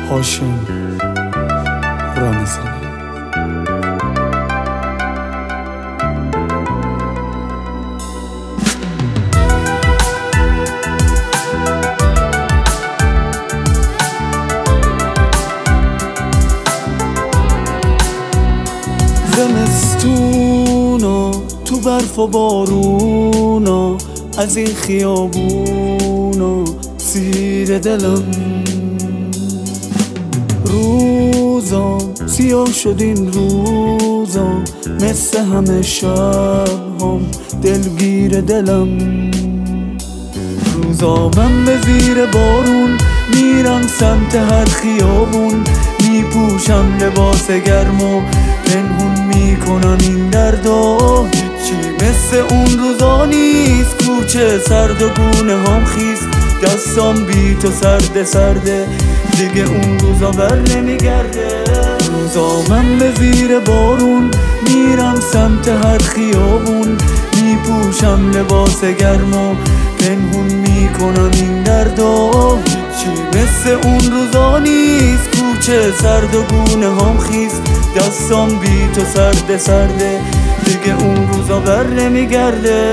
هاشم رمضانی. زمستونا تو برف و بارونا، از این خیابونا سیر دلم. روزا سیاه شد این روزا، مثل همه شب هم دلگیر دلم. روزا من به زیر بارون میرم سمت هر خیابون، میپوشم لباس گرم و پنهون میکنم این دردا. هیچی مثل اون روزا نیست، کوچه سرد و گونه هم خیس، دستام بی تو سرده سرده، دیگه اون روزا بر نمیگرده. روزا من به زیر بارون میرم سمت هر خیابون، میپوشم لباس گرم و پنهون میکنم این دردا. هیچی مثل اون روزا نیست، کوچه سرد و گونه هم خیس، دستام بی تو سرده سرده، دیگه اون روزا بر نمیگرده.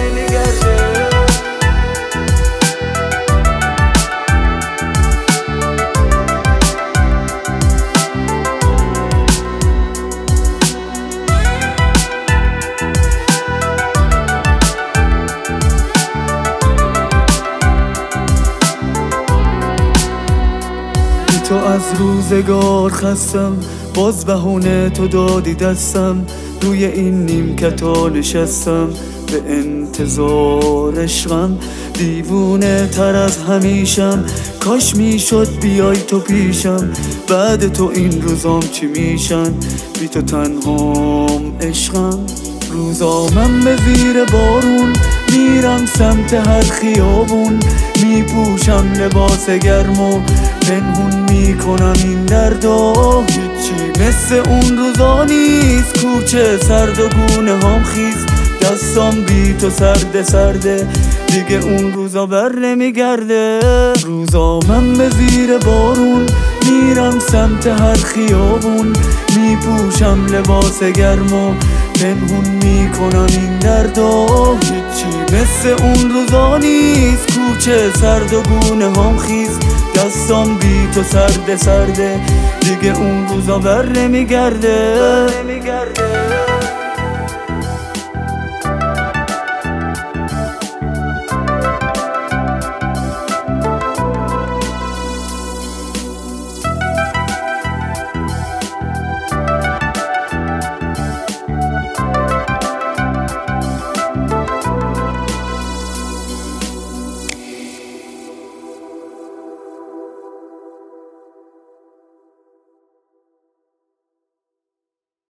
تو از روزگار خستم، باز بهونه تو دادی دستم، روی این نیمکتا نشستم به انتظار عشقم. دیوونه تر از همیشم، کاش میشد بیای تو پیشم، بعد تو این روزام چی میشن، بی تو تنهام عشقم. روزا من به زیر بارون میرم سمت هر خیابون، میپوشم لباس گرم و پنهون میکنم این دردا. هیچی مثل اون روزا نیست، کوچه سرد و گونه هم خیس، دستام بی تو سرده سرده، دیگه اون روزا بر نمیگرده. روزا من به زیر بارون میرم سمت هر خیابون، میپوشم لباس گرم و پنهون میکنم این دردا. هیچی مثل اون روزا نیست، کوچه سرد و گونه هم خیس، دستام بی تو سرده سرده، دیگه اون روزا بر نمیگرده.